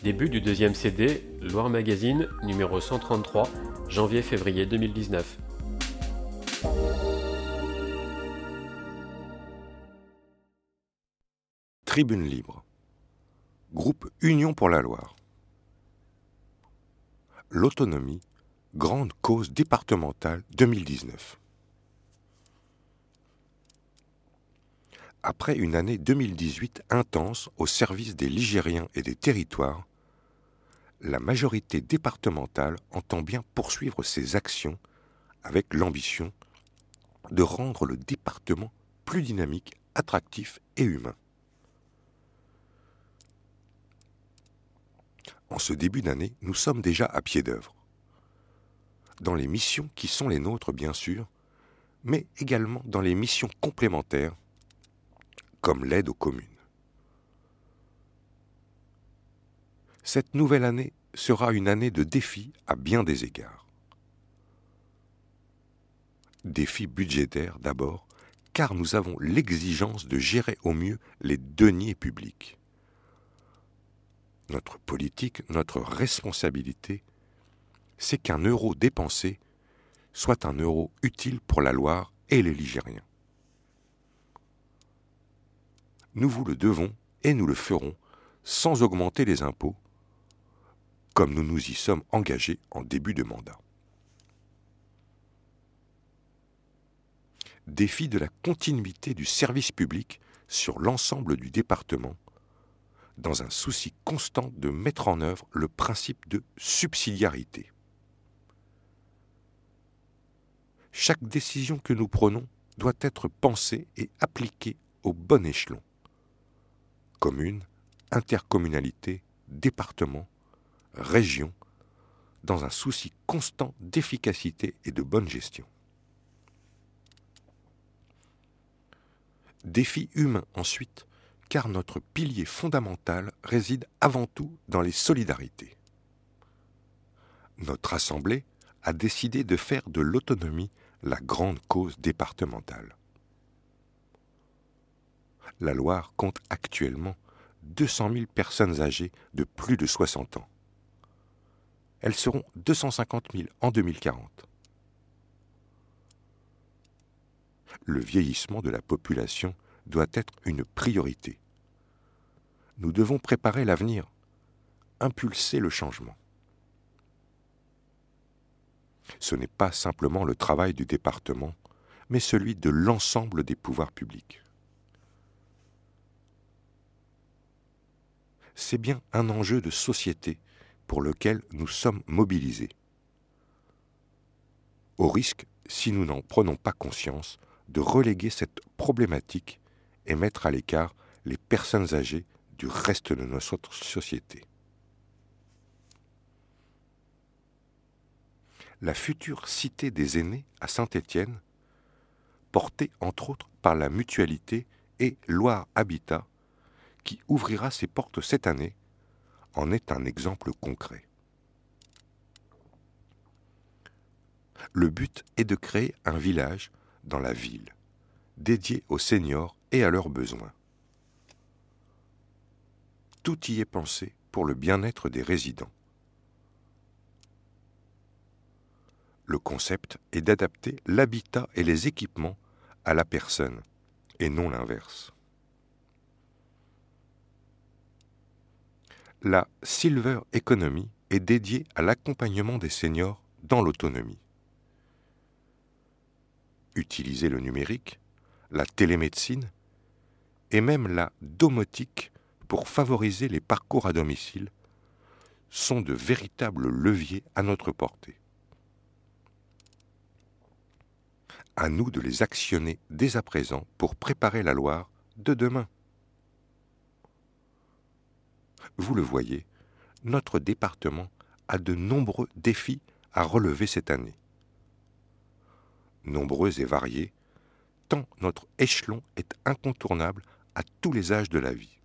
Début du deuxième CD, Loire Magazine, numéro 133, janvier-février 2019. Tribune libre. Groupe Union pour la Loire. L'autonomie, grande cause départementale 2019. Après une année 2018 intense au service des Ligériens et des territoires, la majorité départementale entend bien poursuivre ses actions avec l'ambition de rendre le département plus dynamique, attractif et humain. En ce début d'année, nous sommes déjà à pied d'œuvre. Dans les missions qui sont les nôtres, bien sûr, mais également dans les missions complémentaires, comme l'aide aux communes. Cette nouvelle année sera une année de défis à bien des égards. Défis budgétaires d'abord, car nous avons l'exigence de gérer au mieux les deniers publics. Notre politique, notre responsabilité, c'est qu'un euro dépensé soit un euro utile pour la Loire et les Ligériens. Nous vous le devons et nous le ferons sans augmenter les impôts, comme nous nous y sommes engagés en début de mandat. Défi de la continuité du service public sur l'ensemble du département, dans un souci constant de mettre en œuvre le principe de subsidiarité. Chaque décision que nous prenons doit être pensée et appliquée au bon échelon. Commune, intercommunalité, département, région, dans un souci constant d'efficacité et de bonne gestion. Défi humain ensuite, car notre pilier fondamental réside avant tout dans les solidarités. Notre Assemblée a décidé de faire de l'autonomie la grande cause départementale. La Loire compte actuellement 200 000 personnes âgées de plus de 60 ans. Elles seront 250 000 en 2040. Le vieillissement de la population doit être une priorité. Nous devons préparer l'avenir, impulser le changement. Ce n'est pas simplement le travail du département, mais celui de l'ensemble des pouvoirs publics. C'est bien un enjeu de société pour lequel nous sommes mobilisés. Au risque, si nous n'en prenons pas conscience, de reléguer cette problématique et mettre à l'écart les personnes âgées du reste de notre société. La future cité des aînés à Saint-Étienne, portée entre autres par la mutualité et Loire Habitat, qui ouvrira ses portes cette année, en est un exemple concret. Le but est de créer un village dans la ville, dédié aux seniors et à leurs besoins. Tout y est pensé pour le bien-être des résidents. Le concept est d'adapter l'habitat et les équipements à la personne, et non l'inverse. La Silver Economy est dédiée à l'accompagnement des seniors dans l'autonomie. Utiliser le numérique, la télémédecine et même la domotique pour favoriser les parcours à domicile sont de véritables leviers à notre portée. À nous de les actionner dès à présent pour préparer la Loire de demain. Vous le voyez, notre département a de nombreux défis à relever cette année. Nombreux et variés, tant notre échelon est incontournable à tous les âges de la vie.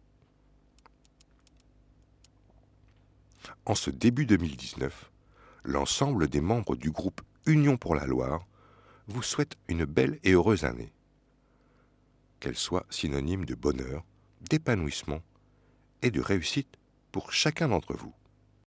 En ce début 2019, l'ensemble des membres du groupe Union pour la Loire vous souhaite une belle et heureuse année. Qu'elle soit synonyme de bonheur, d'épanouissement et de réussite pour chacun d'entre vous.